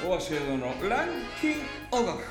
大橋のランキング音楽。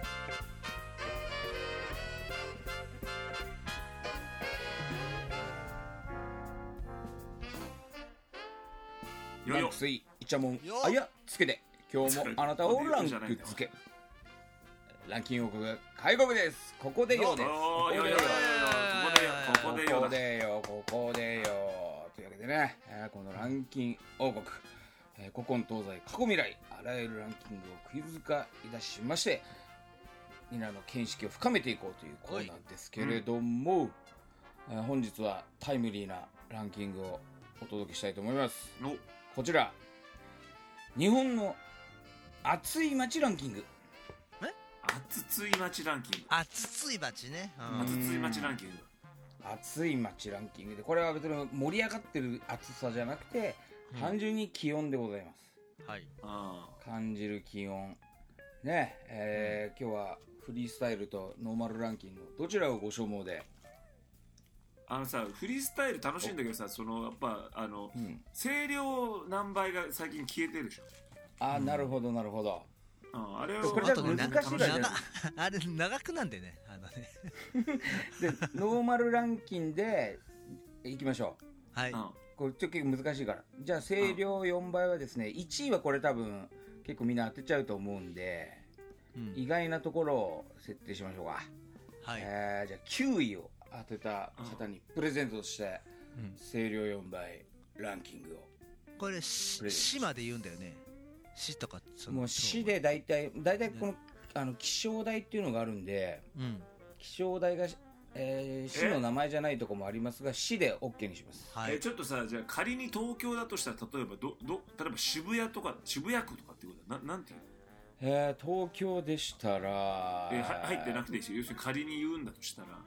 ランクスイイチャモンあやつけて今日もあなたをランク付けランキング音楽開国です。ここでよです。ここでよというわけでね、このランキング王国、古今東西過去未来あらゆるランキングをクイズ化いたしまして皆の見識を深めていこうというコーナーですけれども、本日はタイムリーなランキングをお届けしたいと思います。こちら日本の暑い街ランキング。 暑い街ランキング。 暑い街ね。 暑い街ランキング。 暑い街ランキングで、これは別に盛り上がってる暑さじゃなくて、単純に気温でございます。 はい。 感じる気温ね。今日はフリースタイルとノーマルランキングどちらをご所望で。 さ、フリースタイル楽しいんだけどさ、そのやっぱ声量何倍が最近消えてるでしょ。 なるほどなるほど。 あれはこれだと難しいからね。 あれ長くなんでね。 でノーマルランキングでいきましょう。はい。 これちょっと結構難しいから。じゃあ声量4倍はですね、1位はこれ多分結構みんな当てちゃうと思うんで、意外なところを設定しましょうか。 はい。 じゃあ9位を当てた方にプレゼントとして声量4倍ランキングを。 これ市まで言うんだよね。市とかもう市で大体この気象台っていうのがあるんで、気象台が、市の名前じゃないところもありますが市で OK にします。 ちょっとさ、じゃあ仮に東京だとしたら例えば例えば渋谷区とかっていうことだなんていうの？東京でしたら入ってなくていいし、要するに仮に言うんだとしたら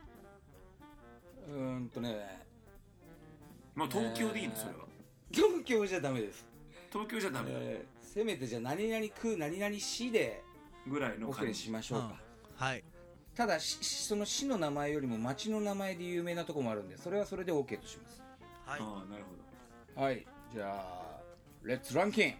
まあ東京でいいのそれは。 東京じゃダメです。 東京じゃダメ。 せめてじゃあ何々区何々市でぐらいの OK にしましょうか。 はい。 ただその市の名前よりも町の名前で有名なところもあるんで、それはそれで OK とします。 はい。 なるほど。はい。じゃあレッツランキン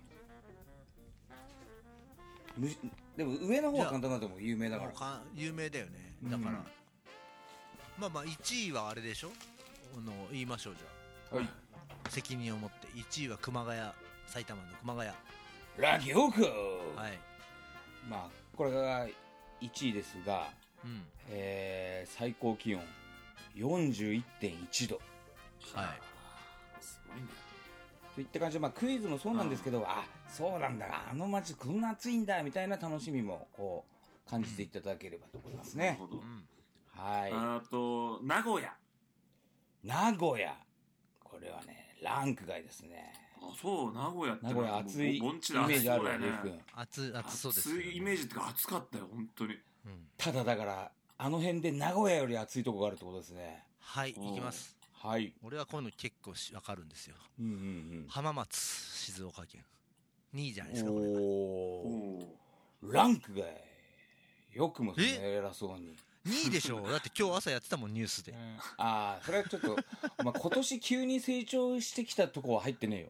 グ。でも上の方は簡単だと思う。有名だから。 有名だよね。だから、まあ1位はあれでしょ。言いましょうじゃあ。 はい。 責任を持って1位は熊谷、埼玉の熊谷。 ラッキーオーク。 はい。 まあこれが1位ですが、最高気温 41.1 度。 はい。 すごいね。 といった感じで、クイズもそうなんですけど、そうなんだ、あの街こんな暑いんだみたいな楽しみもこう感じていただければと思いますね。 なるほど。 はい。 あと名古屋。 これはねランク外ですね。 そう、名古屋って暑いイメージあるよね。 暑そうです。 暑いイメージってか暑かったよ本当に。 ただだからあの辺で名古屋より暑いとこがあるってことですね。 はい、行きます。 はい。 俺はこういうの結構わかるんですよ。浜松、静岡県2位じゃないですかこれ。 ランク外。よくもそんな偉そうに。 2位でしょ。だって今日朝やってたもんニュースで。 それはちょっと今年急に成長してきたとこは入ってね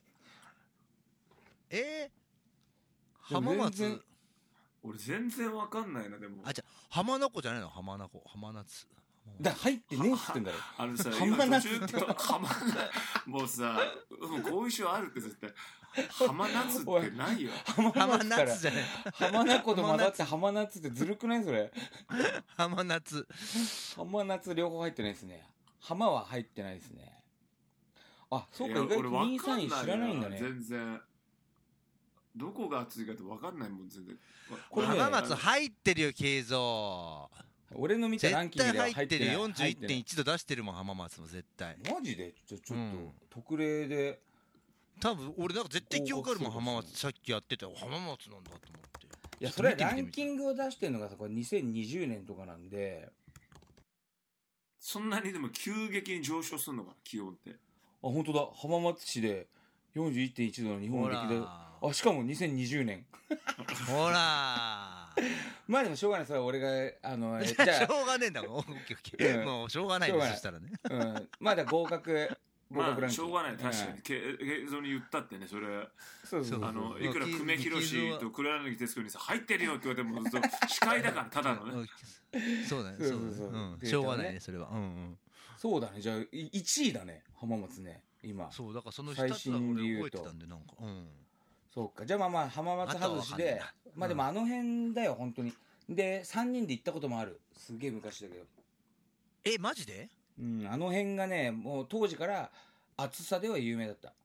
えよ。 浜松。 俺全然わかんないな。でもじゃ浜名湖じゃないの。浜名湖、浜夏だ入ってねえっつってんだろ。 浜夏ってもうさ、後遺症あるって絶対。浜夏ってないよ。 浜夏じゃない。 浜名湖と混ざって浜夏ってずるくないそれ。 浜夏両方入ってないですね。浜は入ってないですね。そうか、意外と2位3位知らないんだね。 全然どこが暑いかって分かんないもん全然。 浜松入ってるよ慶三。 俺の見たランキングでは入ってる。 41.1 度出してるもん浜松も絶対。 マジでちょっと特例で。 多分俺なんか絶対記憶あるもん浜松。さっきやってた浜松なんだと思って。 いやそれはランキングを出してるのがさこれ2020年とかなんで。 そんなにでも急激に上昇するのかな気温って。 本当だ。浜松市で 41.1 度の日本歴代。しかも2020年。 ほらまあでもしょうがない。それは俺がじゃあしょうがねえんだもん。もうしょうがないです。そしたらね。 まだ合格まあしょうがない確かに映像に言ったってねそれそういくら久米宏と黒柳徹子にさ入ってるよって言われても司会だからただのねそうだねそうしょうがないねそれはそうだねじゃあ1位だね浜松ね今そうだからその2つは俺覚えてたんでなんかそうかじゃあまあ浜松外しでまあでもあの辺だよ本当にで3人で行ったこともあるすげえ昔だけどマジであの辺がねもう当時から暑さでは有名だった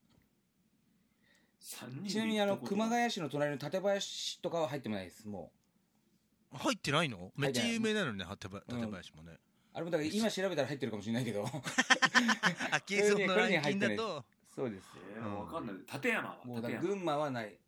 ちなみに熊谷市の隣の館林とかは入ってもないですもう入ってないのめっちゃ有名なのね館林もねあれもだから今調べたら入ってるかもしれないけど消えそうなランキングだとそうです分かんない館山はもうだ群馬はない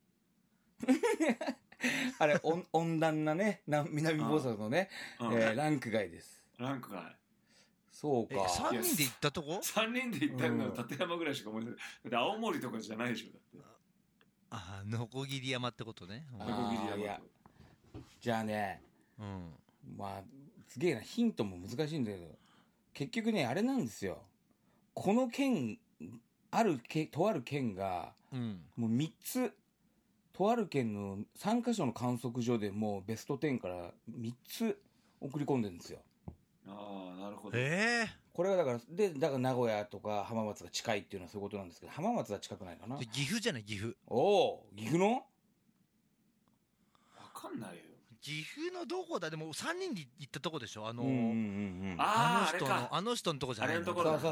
あれ温暖なね南房総のねランク外ですランク外そうか 3人で行ったとこ ?3 人で行ったのは館山ぐらいしか思い出ないだって青森とかじゃないでしょだってノコギリ山ってことねノコギリ山じゃあねまあすげえなヒントも難しいんだけど結局ねあれなんですよこの県とある県がもう3つとある県の3カ所の観測所でもうベスト10から3つ送り込んでるんですよああなるほどこれはだから名古屋とか浜松が近いっていうのはそういうことなんですけど浜松は近くないかな岐阜じゃない岐阜岐阜の分かんないよ岐阜のどこだでも3人で行ったとこでしょあの人のとこじゃないのそう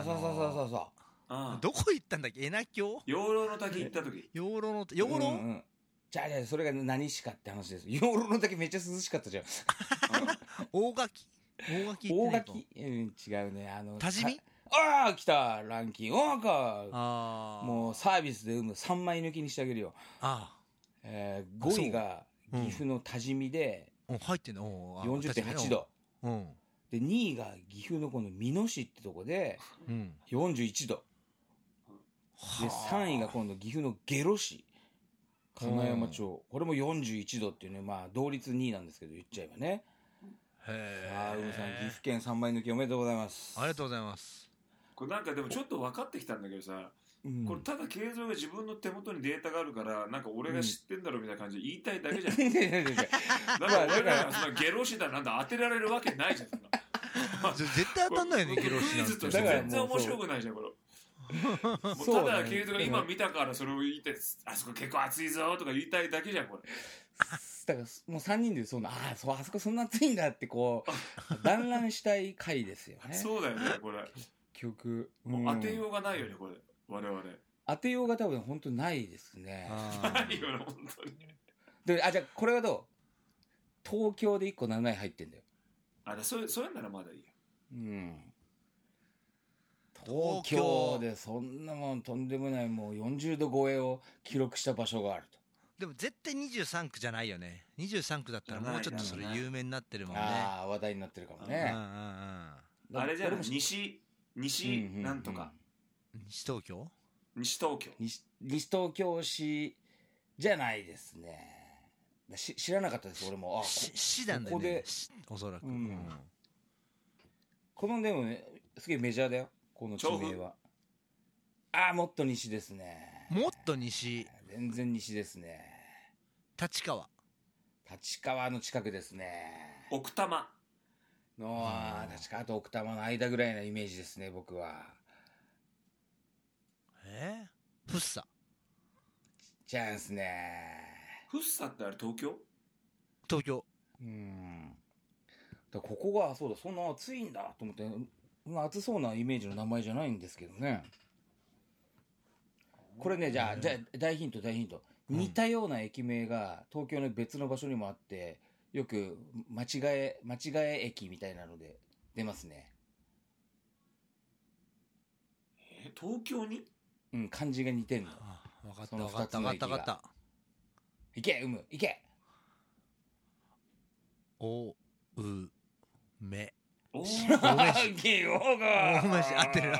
どこ行ったんだっけ恵那峡養老の滝行った時養老じゃあそれが何市かって話です養老の滝めっちゃ涼しかったじゃん大垣違うね多治見来たランキングもうサービスで3枚抜きにしてあげるよ5位が岐阜の多治見で入ってんの 40.8 度で2位が岐阜のこの美濃市ってとこで41度で3位が今度岐阜の下呂市金山町これも41度っていうねまあ同率2位なんですけど言っちゃえばねさあさん岐阜県3枚抜きおめでとうございますありがとうございますこれなんかでもちょっと分かってきたんだけどさこれただ慶三が自分の手元にデータがあるからなんか俺が知ってんだろうみたいな感じで言いたいだけじゃんだから俺らがそんなゲロシだなんだ当てられるわけないじゃん絶対当たんないよねゲロシなんてクイズとして全然面白くないじゃんこれもうただ慶三が今見たからそれを言いたいあそこ結構熱いぞとか言いたいだけじゃんこれだからもう3人であそこそんな熱いんだってこう団らんしたい回ですよねそうだよねこれ結局もう当てようがないよねこれ我々 当てようが多分本当ないですねないよね本当にでじゃあこれはどう東京で1個7位入ってんだよそういうならまだいいよ東京でそんなもんとんでもないもう40度超えを記録した場所があるとでも絶対23区じゃないよね23区だったらもうちょっとそれ有名になってるもんね話題になってるかもねあれじゃない西なんとか西東京西東京市じゃないですね知らなかったです俺も市なんだよねおそらくこのでもねすげえメジャーだよこの地名はもっと西ですねもっと西全然西ですね立川の近くですね奥多摩の立川と奥多摩の間ぐらいなイメージですね僕は福生チャンスね福生ってあれ東京だここがそうだそんな暑いんだと思って暑そうなイメージの名前じゃないんですけどねこれねじゃあ大ヒント似たような駅名が東京の別の場所にもあってよく間違え駅みたいなので出ますね東京に漢字が似てんの分かったいけいけおうめ青梅市合ってる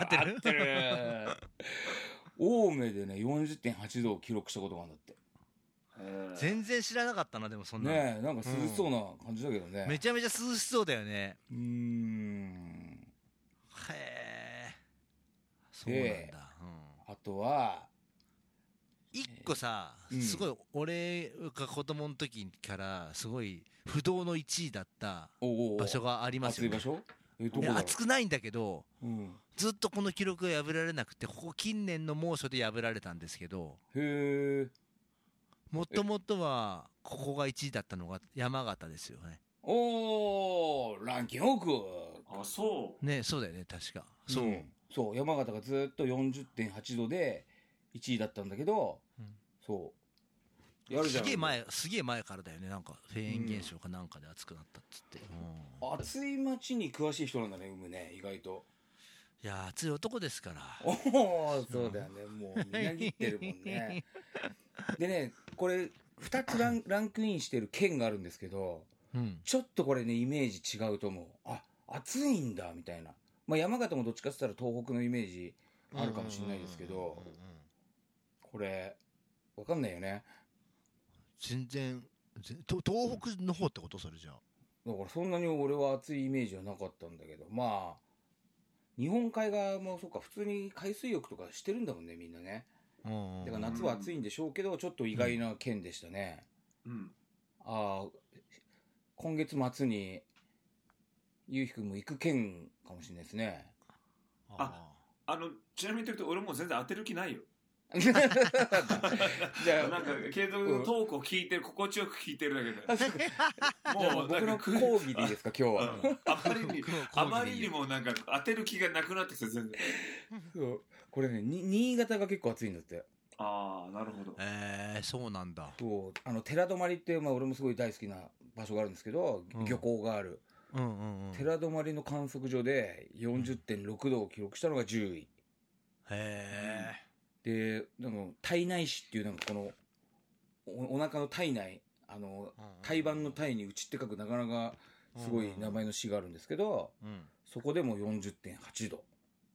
青梅でね 40.8 度を記録したことがあるんだって全然知らなかったなでもそんなねなんか涼しそうな感じだけどねめちゃめちゃ涼しそうだよねそうなんだあとは一個さ、すごい俺が子供の時からすごい不動の1位だった場所がありますよね。 暑い場所？ 暑くないんだけど、ずっとこの記録が破られなくて、ここ近年の猛暑で破られたんですけど、もともとはここが1位だったのが山形ですよね。 ランキング奥。 あ、そうね、そうだよね、確か。 そう、山形がずっと 40.8 度で1位だったんだけど、そうやるじゃん。 すげえ前からだよね。なんかフェーン現象かなんかで暑くなったっつって、 暑い街に詳しい人なんだね、ね、意外と。 いや、暑い男ですから。 そうだよね、もうみなぎってるもんね。でね、これ2つランクインしてる県があるんですけど、ちょっとこれねイメージ違うと思う。暑いんだみたいな。山形もどっちかって言ったら東北のイメージあるかもしれないですけど、これ分かんないよね。 全然東北の方ってこと？それじゃあだからそんなに俺は暑いイメージはなかったんだけど、日本海側もそうか、普通に海水浴とかしてるんだもんね、みんなね。だから夏は暑いんでしょうけど、ちょっと意外な県でしたね。今月末にゆうひくんも行く県かもしれないですね。 ちなみに言うと俺もう全然当てる気ないよ。 じゃあなんか継続のトークを聞いてる、心地よく聞いてるだけでもう僕の講義でいいですか今日は。 あまりにもなんか当てる気がなくなってきて全然。 そうこれね、新潟が結構暑いんだって。 ああ、なるほど。 そうなんだ。 そう寺泊って俺もすごい大好きな場所があるんですけど、漁港がある寺泊の観測所で 40.6 度を記録したのが10位。で胎内市っていうなんかこの お腹の体内、胎盤の胎に内って書くなかなかすごい名前の市があるんですけど、そこでも 40.8 度。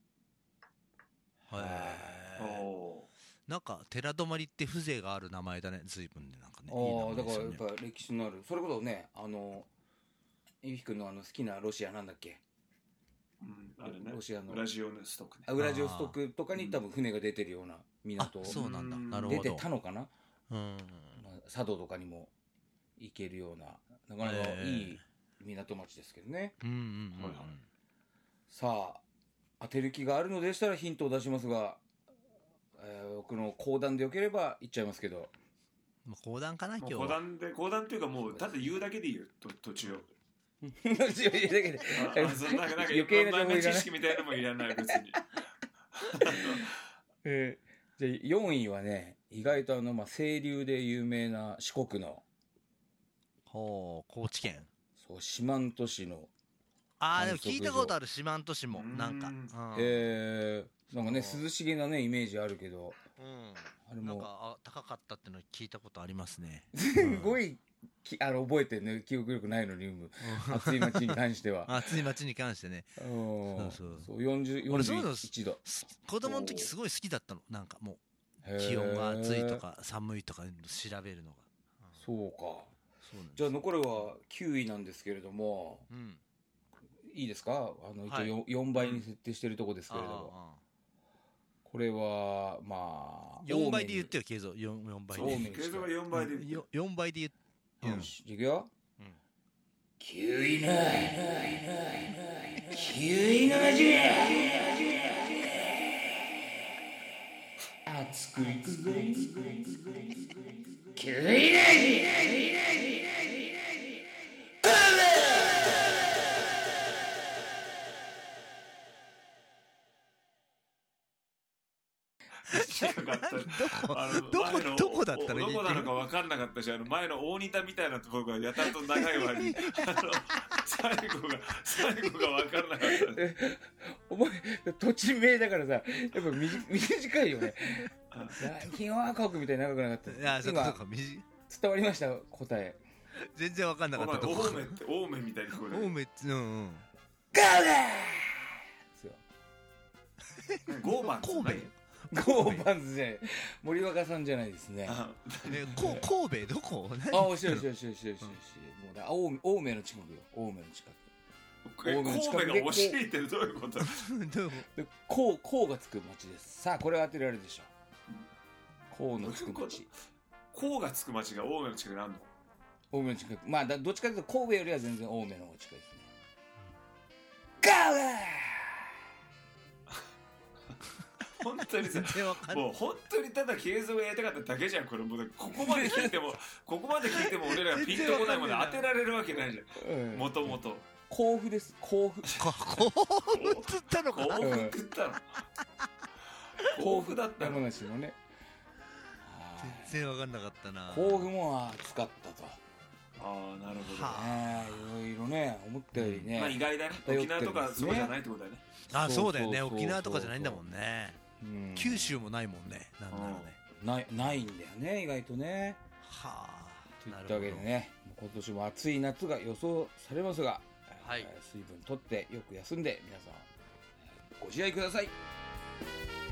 なんか寺泊って風情がある名前だね、随分でなんかね。 だからやっぱ歴史のある、それこそね、ゆうひくんの好きなロシアなんだっけ、 あれね、 ロシアのウラジオストクね。 ウラジオストクとかに多分船が出てるような港、 そうなんだ。なるほど。 出てたのかな。佐渡とかにも行けるようななかなかいい港町ですけどね。さあ当てる気があるのでしたらヒントを出しますが、僕の講談でよければ言っちゃいますけど。 講談かな今日。 講談っていうかもうただ言うだけでいいよ、途中を。 余計な情報知識みたいなのもいらない別に。 じゃあ4位はね、意外と清流で有名な四国の高知県。 そう四万十市の。 でも聞いたことある、四万十市もなんか。 なんかね涼しげなねイメージあるけど、 あれもなんか高かったっての聞いたことありますね。 すごい覚えてね、記憶力ないのに暑い街に関しては。 暑い街に関してね。 そう41度。 子供の時すごい好きだったの。なんかもう気温が暑いとか寒いとか調べるのが。 そうか。じゃあ残るは9位なんですけれども、いいですか？一応4倍に設定してるとこですけれども、これは 4倍で言ってよ、継続4倍で。 継続は4倍で言って。 4倍で言って。 よし、いくよ。9位の味熱くいくぜ9位の味どこだったらいい？ どこなのか分かんなかったし、前の大仁田みたいなところがやたらと長い割に最後が分かんなかった。 お前土地名だからさ、やっぱ短いよね。ひんわかくみたいに長くなかった。 いや、そうか、 伝わりました答え。 全然分かんなかった。 青梅って青梅みたいに聞こえる。 青梅ってガーガーゴーバンズ。 ゴーバンズじゃない、森若さんじゃないですね。 神戸どこ？ おしよしもう青梅の近くよ。青梅の近く。 神戸が惜しいってどういうこと？ こうがつく町です。さあこれは当てられるでしょう。こうのつく町。 こうがつく町が青梅の近くにあるの？ 青梅の近く、まあどっちかというと神戸よりは全然青梅の方が近いですね。ガー本当にさ、もう本当にただ継続がやりたかっただけじゃん。これもうここまで聞いても俺らがピンとこないもの当てられるわけないじゃん。もともと甲府です。甲府つったのかな。 甲府って言ったの。甲府だったの。 山梨のね。 全然分かんなかったな。 甲府も暑かったと。 ああ、なるほどね。いろいろね、思ったよりね。 まあ意外だね。沖縄とかそうじゃないってことだよね。 あ、そうだよね。沖縄とかじゃないんだもんね。九州もないもんね。なんならね。ないんだよね、意外とね。 はあ。 といったわけでね、今年も暑い夏が予想されますが、水分とってよく休んで皆さんご自愛ください。